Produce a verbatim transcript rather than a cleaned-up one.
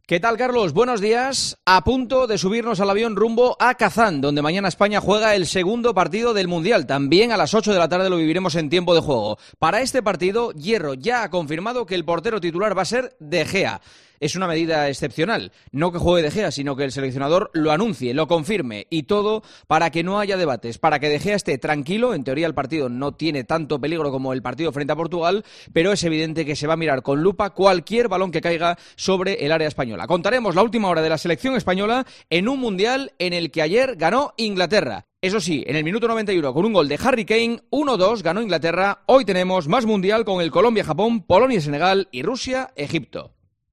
¿Qué tal, Carlos? Buenos días. A punto de subirnos al avión rumbo a Kazán, donde mañana España juega el segundo partido del Mundial. También a las ocho de la tarde lo viviremos en tiempo de juego. Para este partido, Hierro ya ha confirmado que el portero titular va a ser De Gea. Es una medida excepcional, no que juegue De Gea, sino que el seleccionador lo anuncie, lo confirme, y todo para que no haya debates, para que De Gea esté tranquilo. En teoría el partido no tiene tanto peligro como el partido frente a Portugal, pero es evidente que se va a mirar con lupa cualquier balón que caiga sobre el área española. Contaremos la última hora de la selección española en un Mundial en el que ayer ganó Inglaterra. Eso sí, en el minuto noventa y uno, con un gol de Harry Kane, uno dos, ganó Inglaterra. Hoy tenemos más Mundial con el Colombia-Japón, Polonia-Senegal y Rusia-Egipto.